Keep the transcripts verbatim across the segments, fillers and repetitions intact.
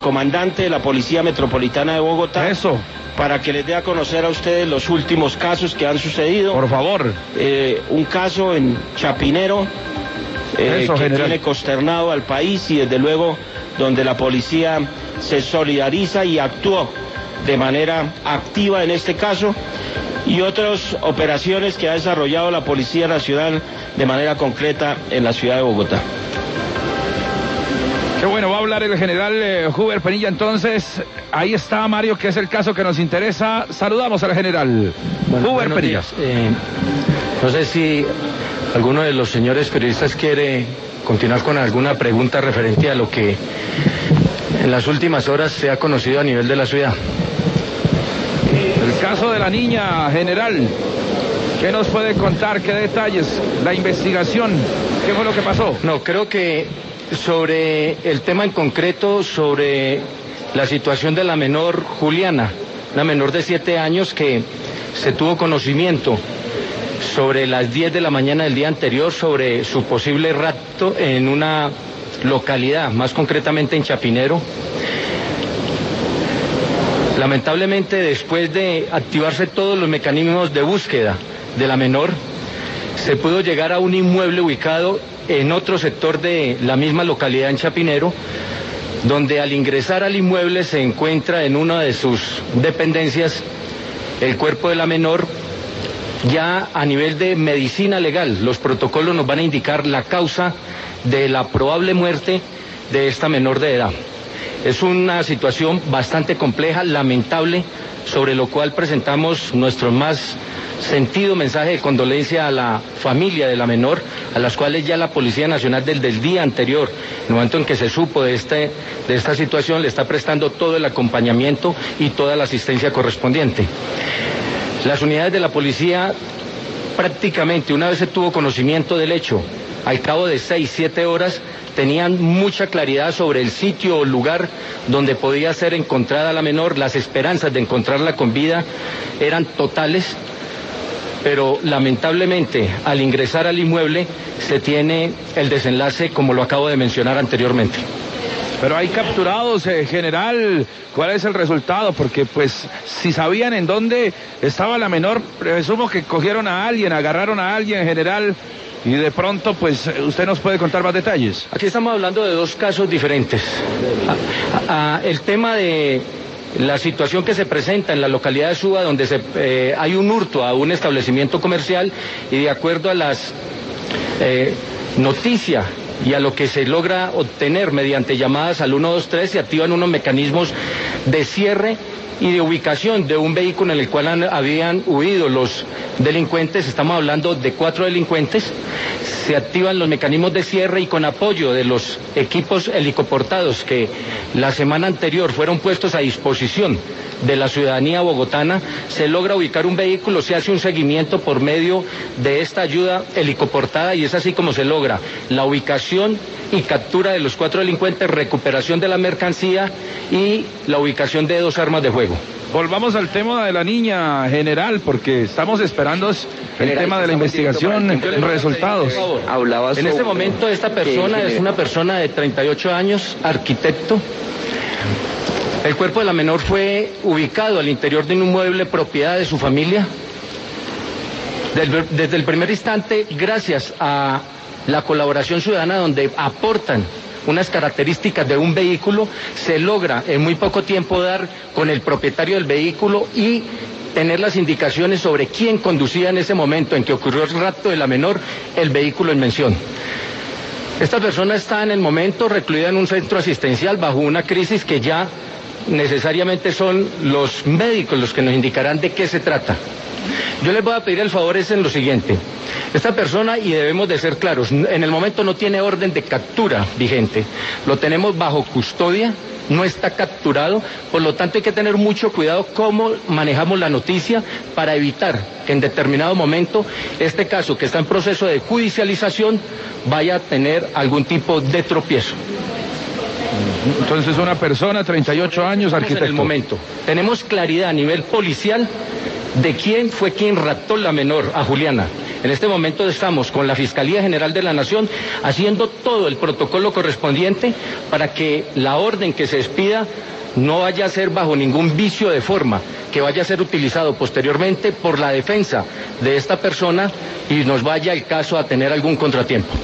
comandante de la Policía Metropolitana de Bogotá. Eso. Para que les dé a conocer a ustedes los últimos casos que han sucedido. Por favor. Eh, un caso en Chapinero eh, Eso, que general. tiene consternado al país y desde luego donde la policía se solidariza y actuó de manera activa en este caso, y otras operaciones que ha desarrollado la Policía Nacional de manera concreta en la ciudad de Bogotá. Qué bueno, va a hablar el general eh, Huber Penilla. Entonces, ahí está Mario, que es el caso que nos interesa. Saludamos al general bueno, Huber Penilla. Eh, no sé si alguno de los señores periodistas quiere continuar con alguna pregunta referente a lo que en las últimas horas se ha conocido a nivel de la ciudad. El caso de la niña, general, ¿qué nos puede contar? ¿Qué detalles? La investigación, ¿qué fue lo que pasó? No, creo que sobre el tema en concreto, sobre la situación de la menor Juliana, la menor de siete años que se tuvo conocimiento sobre las diez de la mañana del día anterior sobre su posible rapto en una localidad, más concretamente en Chapinero. Lamentablemente, después de activarse todos los mecanismos de búsqueda de la menor, se pudo llegar a un inmueble ubicado en otro sector de la misma localidad en Chapinero, donde al ingresar al inmueble se encuentra en una de sus dependencias el cuerpo de la menor. Ya a nivel de medicina legal, los protocolos nos van a indicar la causa de la probable muerte de esta menor de edad. Es una situación bastante compleja, lamentable, sobre lo cual presentamos nuestro más sentido mensaje de condolencia a la familia de la menor, a las cuales ya la Policía Nacional desde el día anterior, en el momento en que se supo de, este, de esta situación, le está prestando todo el acompañamiento y toda la asistencia correspondiente. Las unidades de la policía prácticamente, una vez se tuvo conocimiento del hecho, al cabo de seis, siete horas, tenían mucha claridad sobre el sitio o lugar donde podía ser encontrada la menor. Las esperanzas de encontrarla con vida eran totales, pero lamentablemente al ingresar al inmueble se tiene el desenlace como lo acabo de mencionar anteriormente. Pero hay capturados, eh, general, ¿cuál es el resultado? Porque pues si sabían en dónde estaba la menor, presumo que cogieron a alguien, agarraron a alguien, general, y de pronto pues usted nos puede contar más detalles. Aquí estamos hablando de dos casos diferentes. A, a, a, el tema de la situación que se presenta en la localidad de Suba, donde se, eh, hay un hurto a un establecimiento comercial, y de acuerdo a las eh, noticias y a lo que se logra obtener mediante llamadas al uno dos tres, se activan unos mecanismos de cierre y de ubicación de un vehículo en el cual han, habían huido los delincuentes. Estamos hablando de cuatro delincuentes. Se activan los mecanismos de cierre y con apoyo de los equipos helicoportados que la semana anterior fueron puestos a disposición de la ciudadanía bogotana, se logra ubicar un vehículo, se hace un seguimiento por medio de esta ayuda helicoportada y es así como se logra la ubicación y captura de los cuatro delincuentes, recuperación de la mercancía y la ubicación de dos armas de fuego. Volvamos al tema de la niña, general, porque estamos esperando el general, tema de la investigación, resultados. Hablaba en este momento esta persona es una persona de treinta y ocho años, arquitecto. El cuerpo de la menor fue ubicado al interior de un inmueble propiedad de su familia. Desde el primer instante, gracias a la colaboración ciudadana, donde aportan unas características de un vehículo, se logra en muy poco tiempo dar con el propietario del vehículo y tener las indicaciones sobre quién conducía en ese momento en que ocurrió el rapto de la menor el vehículo en mención. Esta persona está en el momento recluida en un centro asistencial bajo una crisis que ya necesariamente son los médicos los que nos indicarán de qué se trata. Yo les voy a pedir el favor es en lo siguiente. Esta persona, y debemos de ser claros, en el momento no tiene orden de captura vigente. Lo tenemos bajo custodia, no está capturado, por lo tanto hay que tener mucho cuidado cómo manejamos la noticia para evitar que en determinado momento este caso, que está en proceso de judicialización, vaya a tener algún tipo de tropiezo. Entonces una persona, treinta y ocho años, arquitecto. En el momento tenemos claridad a nivel policial de quién fue quien raptó la menor, a Juliana. En este momento estamos con la Fiscalía General de la Nación haciendo todo el protocolo correspondiente para que la orden que se expida no vaya a ser bajo ningún vicio de forma, que vaya a ser utilizado posteriormente por la defensa de esta persona y nos vaya el caso a tener algún contratiempo.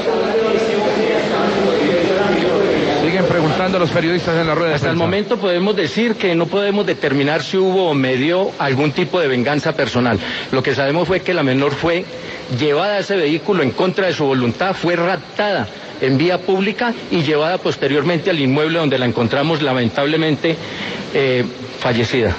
Siguen preguntando los periodistas en la rueda de Hasta el momento podemos decir que no podemos determinar si hubo o medio algún tipo de venganza personal. Lo que sabemos fue que la menor fue llevada a ese vehículo en contra de su voluntad, fue raptada en vía pública y llevada posteriormente al inmueble donde la encontramos lamentablemente eh, fallecida.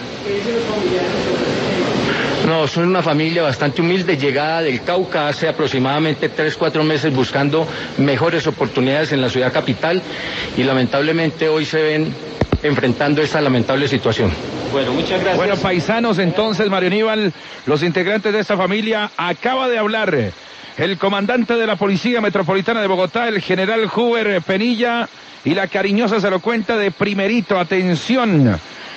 No, son una familia bastante humilde, llegada del Cauca hace aproximadamente tres, cuatro meses buscando mejores oportunidades en la ciudad capital y lamentablemente hoy se ven enfrentando esta lamentable situación. Bueno, muchas gracias. Bueno, paisanos, entonces, Mario Aníbal, los integrantes de esta familia, acaba de hablar el comandante de la Policía Metropolitana de Bogotá, el general Huber Penilla, y la cariñosa se lo cuenta de primerito. Atención,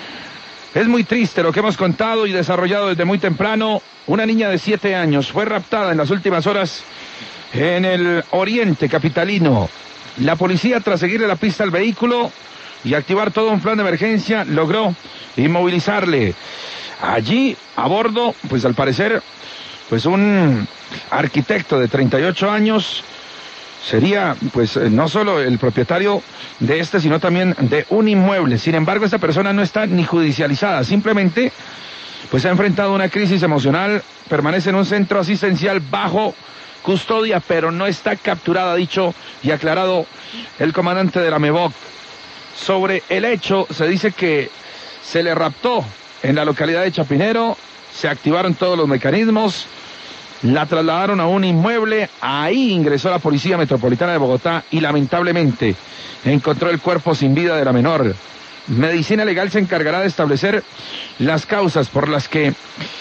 es muy triste lo que hemos contado y desarrollado desde muy temprano. Una niña de siete años fue raptada en las últimas horas en el oriente capitalino. La policía, tras seguirle la pista al vehículo y activar todo un plan de emergencia, logró inmovilizarle. Allí, a bordo, pues al parecer, pues un arquitecto de treinta y ocho años, sería pues no solo el propietario de este, sino también de un inmueble. Sin embargo, esta persona no está ni judicializada, simplemente pues ha enfrentado una crisis emocional, permanece en un centro asistencial bajo custodia, pero no está capturada, dicho y aclarado el comandante de la MEVOC. Sobre el hecho, se dice que se le raptó en la localidad de Chapinero, se activaron todos los mecanismos, la trasladaron a un inmueble, ahí ingresó la Policía Metropolitana de Bogotá y lamentablemente encontró el cuerpo sin vida de la menor. Medicina Legal se encargará de establecer las causas por las que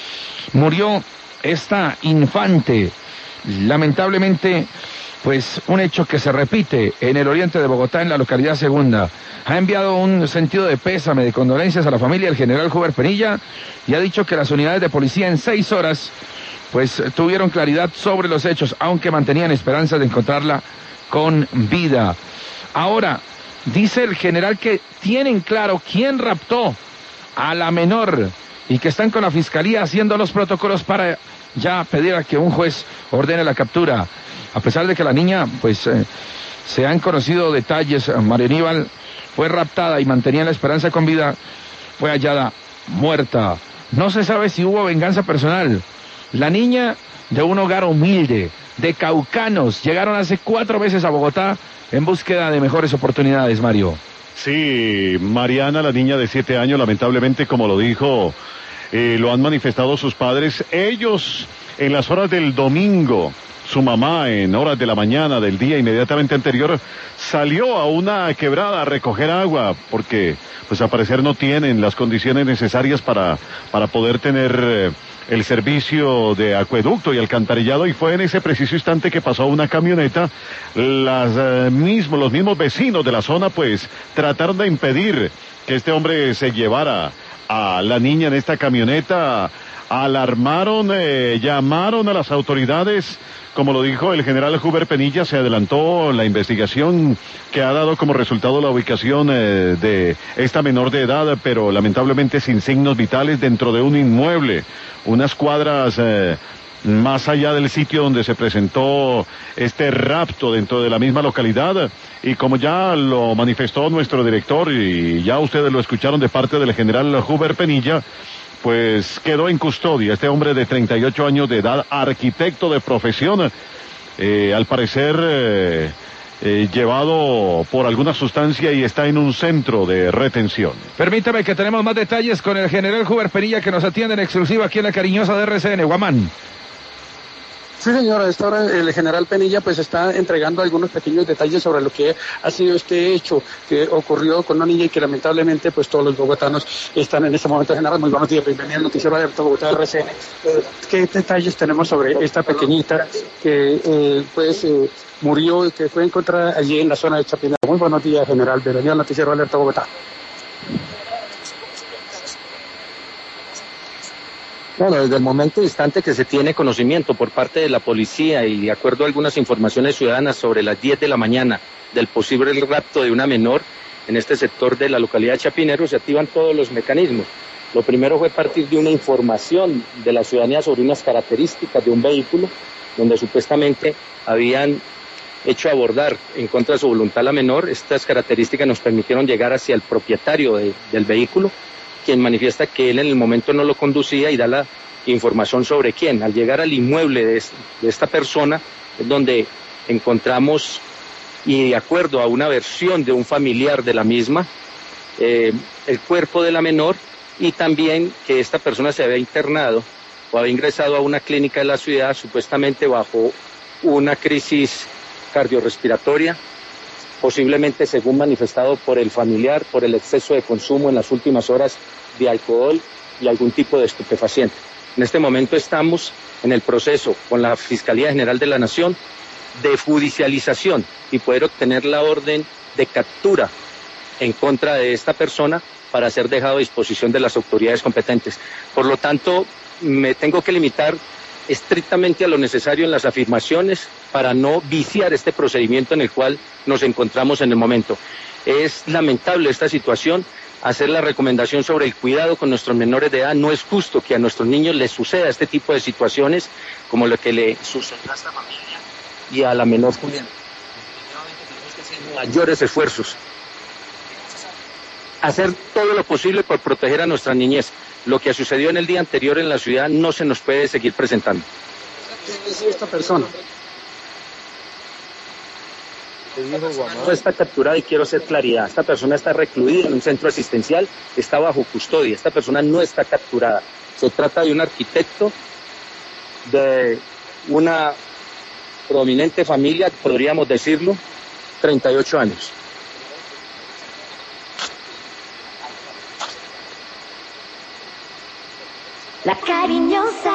murió esta infante. Lamentablemente, pues un hecho que se repite en el oriente de Bogotá, en la localidad segunda. Ha enviado un sentido de pésame, de condolencias a la familia el general Huber Penilla y ha dicho que las unidades de policía en seis horas pues tuvieron claridad sobre los hechos, aunque mantenían esperanzas de encontrarla con vida. Ahora, dice el general que tienen claro quién raptó a la menor y que están con la fiscalía haciendo los protocolos para ya pedir a que un juez ordene la captura. A pesar de que la niña, pues, eh, se han conocido detalles, Mario Aníbal fue raptada y mantenía la esperanza con vida, fue hallada muerta. No se sabe si hubo venganza personal. La niña, de un hogar humilde, de caucanos, llegaron hace cuatro meses a Bogotá en búsqueda de mejores oportunidades, Mario. Sí, Mariana, la niña de siete años, lamentablemente, como lo dijo, eh, lo han manifestado sus padres. Ellos, en las horas del domingo, su mamá, en horas de la mañana del día inmediatamente anterior, salió a una quebrada a recoger agua, porque, pues, al parecer no tienen las condiciones necesarias para, para poder tener Eh, el servicio de acueducto y alcantarillado, y fue en ese preciso instante que pasó una camioneta. Las, eh, mismos, los mismos vecinos de la zona pues trataron de impedir que este hombre se llevara a la niña en esta camioneta. Alarmaron, eh, llamaron a las autoridades. Como lo dijo el general Huber Penilla, se adelantó la investigación que ha dado como resultado la ubicación eh, de esta menor de edad, pero lamentablemente sin signos vitales, dentro de un inmueble, unas cuadras eh, más allá del sitio donde se presentó este rapto, dentro de la misma localidad. Y como ya lo manifestó nuestro director y ya ustedes lo escucharon de parte del general Huber Penilla, pues quedó en custodia este hombre de treinta y ocho años de edad, arquitecto de profesión, eh, al parecer eh, eh, llevado por alguna sustancia y está en un centro de retención. Permítame que tenemos más detalles con el general Huber Penilla, que nos atiende en exclusiva aquí en la cariñosa de R C N. Guamán. Sí, señora, a esta hora el general Penilla pues está entregando algunos pequeños detalles sobre lo que ha sido este hecho que ocurrió con una niña y que lamentablemente pues todos los bogotanos están en este momento. General, muy buenos días, bienvenido al noticiero abierto Bogotá R C N. Eh, ¿Qué detalles tenemos sobre esta pequeñita que eh, pues eh, murió y que fue encontrada allí en la zona de Chapinero? Muy buenos días, general, bienvenido al noticiero abierto Bogotá. Bueno, desde el momento instante que se tiene conocimiento por parte de la policía y de acuerdo a algunas informaciones ciudadanas sobre las diez de la mañana del posible rapto de una menor en este sector de la localidad de Chapinero, se activan todos los mecanismos. Lo primero fue partir de una información de la ciudadanía sobre unas características de un vehículo donde supuestamente habían hecho abordar en contra de su voluntad la menor. Estas características nos permitieron llegar hacia el propietario de, del vehículo, quien manifiesta que él en el momento no lo conducía y da la información sobre quién. Al llegar al inmueble de, de esta persona es donde encontramos, y de acuerdo a una versión de un familiar de la misma, eh, el cuerpo de la menor y también que esta persona se había internado o había ingresado a una clínica de la ciudad supuestamente bajo una crisis cardiorrespiratoria, posiblemente según manifestado por el familiar, por el exceso de consumo en las últimas horas de alcohol y algún tipo de estupefaciente. En este momento estamos en el proceso con la Fiscalía General de la Nación de judicialización y poder obtener la orden de captura en contra de esta persona para ser dejado a disposición de las autoridades competentes. Por lo tanto, me tengo que limitar estrictamente a lo necesario en las afirmaciones para no viciar este procedimiento en el cual nos encontramos en el momento. Es lamentable esta situación, hacer la recomendación sobre el cuidado con nuestros menores de edad. No es justo que a nuestros niños les suceda este tipo de situaciones como lo que le sucedió a esta familia y a la menor Juliana. Definitivamente tenemos que hacer mayores esfuerzos, hacer todo lo posible por proteger a nuestra niñez. Lo que sucedió en el día anterior en la ciudad no se nos puede seguir presentando. ¿Qué es esta persona? No está capturada y quiero hacer claridad. Esta persona está recluida en un centro asistencial, está bajo custodia. Esta persona no está capturada. Se trata de un arquitecto de una prominente familia, podríamos decirlo, treinta y ocho años. La cariñosa.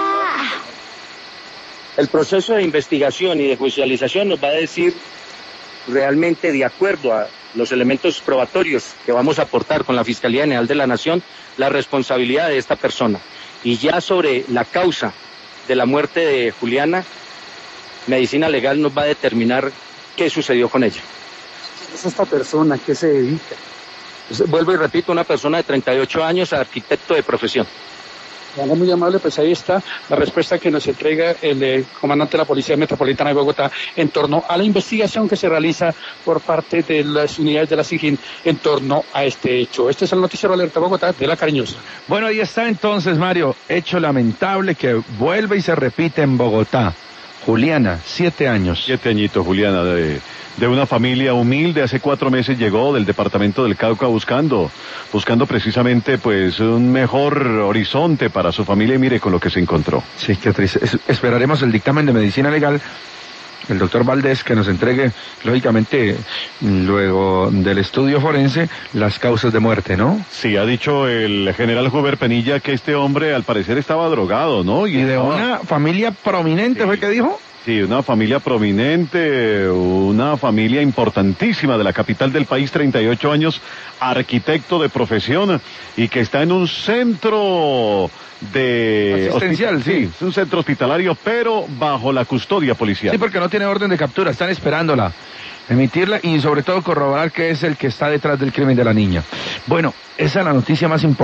El proceso de investigación y de judicialización nos va a decir realmente, de acuerdo a los elementos probatorios que vamos a aportar con la Fiscalía General de la Nación, la responsabilidad de esta persona. Y ya sobre la causa de la muerte de Juliana, Medicina Legal nos va a determinar qué sucedió con ella. ¿Quién es esta persona? ¿Qué se dedica? Vuelvo y repito, una persona de treinta y ocho años, arquitecto de profesión. Bueno, muy amable, pues ahí está la respuesta que nos entrega el eh, comandante de la Policía Metropolitana de Bogotá en torno a la investigación que se realiza por parte de las unidades de la SIJIN en torno a este hecho. Este es el noticiero Alerta Bogotá de La Cariñosa. Bueno, ahí está entonces, Mario, hecho lamentable que vuelve y se repite en Bogotá. Juliana, siete años. Siete añitos, Juliana, de, de una familia humilde. Hace cuatro meses llegó del departamento del Cauca buscando, buscando precisamente pues un mejor horizonte para su familia y mire con lo que se encontró. Sí, qué triste. Es, esperaremos el dictamen de medicina legal, el doctor Valdés, que nos entregue, lógicamente, luego del estudio forense, las causas de muerte, ¿no? Sí, ha dicho el general Huber Penilla que este hombre al parecer estaba drogado, ¿no? Y, y de estaba... una familia prominente, sí. ¿Fue que dijo? Sí, una familia prominente, una familia importantísima de la capital del país, treinta y ocho años, arquitecto de profesión y que está en un centro de asistencial, sí. sí, es un centro hospitalario, pero bajo la custodia policial. Sí, porque no tiene orden de captura, están esperándola, emitirla y sobre todo corroborar que es el que está detrás del crimen de la niña. Bueno, esa es la noticia más importante.